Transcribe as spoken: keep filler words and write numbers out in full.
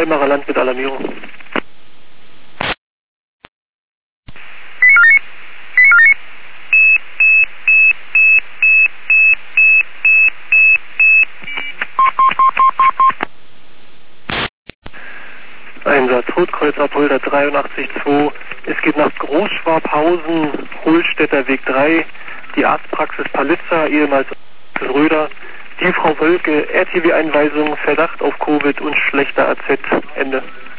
Weimarer Land mit Alarmierung. Einsatz Rotkreuz Apolda dreiundachtzig zwei. Es geht nach Großschwabhausen, Hohlstädter Weg drei, die Arztpraxis Palitza, ehemals Röder. Die Frau Wölke, R T W-Einweisung, Verdacht auf Covid und schlechter A Z. Ende.